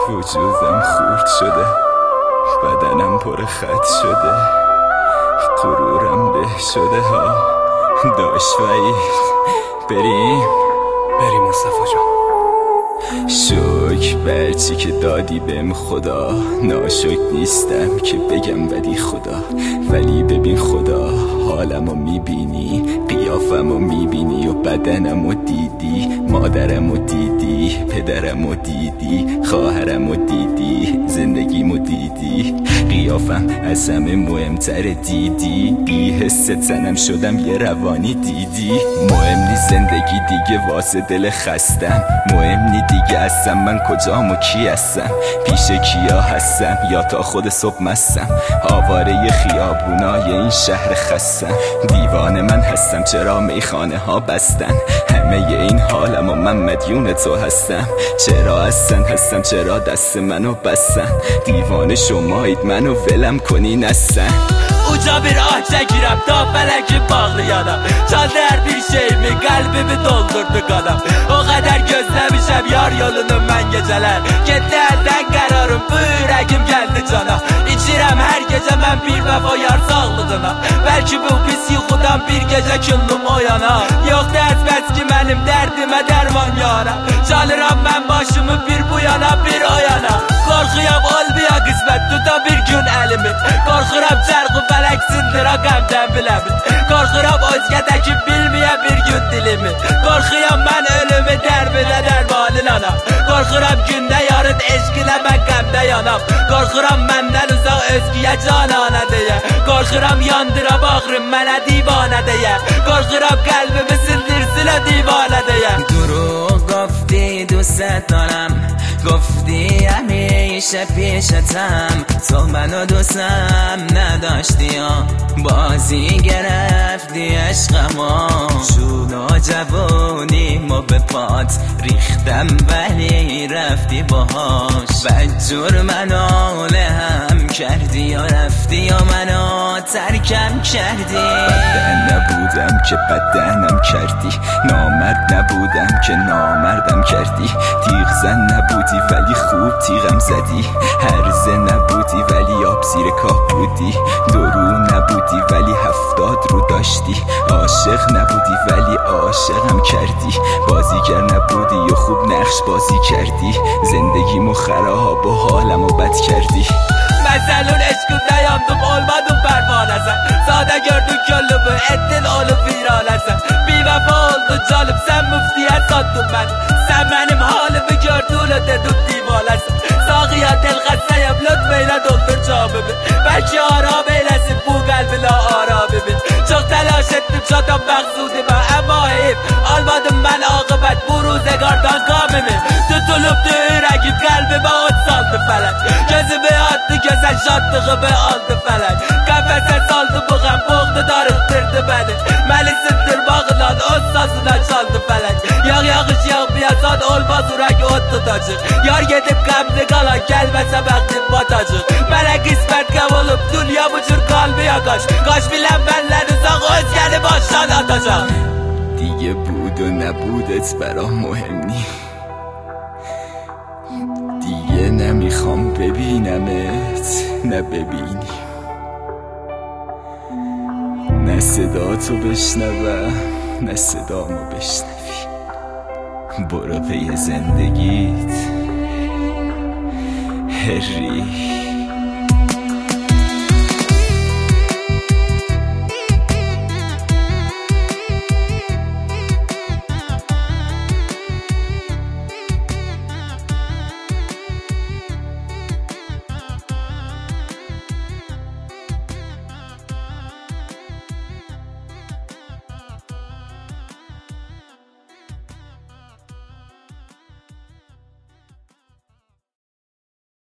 وجودم خورد شده، بدنم پر خط شده، غرورم له شده ها. داش وحید بریم مصطفی جان. شکر برچی که دادی بهم خدا، ناشکر نیستم که بگم ولی خدا. ولی ببین خدا، حالمو میبینی، قیافمو میبینی و بدنمو دیدی، مادرمو دیدی، پدرمو دیدی، خواهرمو دیدی، زندگیمو دیدی، قیافم از همه مهمتر دیدی، بی حس تنم شدم یه روانی دیدی. مهم نیست زندگی دیگه واسه دل خستم، مهم نی دیگه هستم من کجام و کی هستم، پیش کیا هستم یا تا خود صبح مستم، آواره خیابونای این شهر خستم. دیوانه من هستم چرا میخانه ها بستن، همه این حالم و من مدیون تو هستم. چرا هستم چرا دست منو بستن، دیوانه شمایید منو ولم کنین هستن. Uca bir ah çekirəm ta fələk bağlayanam, çaldı hər bir şeyimi, qəlbimi doldurdu qanam. O qədər gözləmişəm yar yolunu mən gecələr, getdi əldən qərarım, bu ürəgim gəldi cana. İçirəm hər gecə mən bir vəfa yar sağlığına, bəlkə bu pis yuxudan bir gecə küllüm oyana. Yoxdur əzbəz ki mənim dərdimə dərman yara, çalıram mən başımı bir bu yana bir o yana. Qorxuyam olmaya qismət tuta bir gün əlimi, qorxuram çərqi fələk sındıra qəmdən biləmin, qorxuram özgədəki bilməyə bir gün dilimi, qorxuyam mən ölümü dərminə dərmanın anam, qorxuram gündə yarın eşqilə mən qəmdə yanam, qorxuram məndən uzaq özgüyə canana deyə, qorxuram yandıra bağrım mənə divanə deyə, qorxuram qəlbimi sindirsin o divanə deyə. دروغ گفتی دوست دارم، گفتی همیشه پیشتم، تو منو دوستم نداشتی یا بازی گرفتی عشقما. جون و جوونیمو به پات ریختم ولی رفتی باهاش، بدجور منو لهم کردی یا رفتی یا منو ترکم کردی. بدن نبودم که بدنم کردی، نامرد نبودم که نامردم کردی، تیغ زن نبودی ولی خوب تیغم زدی، هرزه نبودی ولی آب زیر کاه بودی، درو نبودی ولی 70 رو داشتی، عاشق نبودی ولی عاشقم کردی، بازیگر نبودی و خوب نقش بازی کردی، زندگیمو خراب و حالمو بد کردی. Məsəlun eşqində yandım, olmadım pərvanəsən, sadə gördün gönlümü, etdin onu viranəsən. Bir vəfa oldu canım, sən müftiyə sattın məni, sən mənim halimi gördün o dedin divanəsən. Sağıya del xəstəyəm, lütf eylə doldur camımı, bəlkə aram eyləsin bu qəlbinə aramımı. Çox təlaş etdim çatam məqsudimə, əmma heyif almadım mən aqibət bu ruzəqardan qamimi. Tutulubdu ürəgim, qəlbimə od saldı fələk, gözümü attı gözəl şadlığımı aldı fələk, qəfəsə saldı bu qəm, boğdu darıqdırdı məni, məni sındırmaqla o sazına çaldı fələk. Yağ yağış yağmayasan olmaz ürək od tutacaq, yar gedib qəmli qalan gəlməsə bəxtin batacaq. Mənə qismət qəm olub dünya bu cür qalbıya qaç, qaç bilən məndən uzaq özgəni başdan atacaq. دیگه بود و نبودت برام مهم نی، دیگه نمیخوام ببینمت نه ببینی، نه صدا تو بشنوم نه صدامو بشنوی. برو پی زندگیت هری.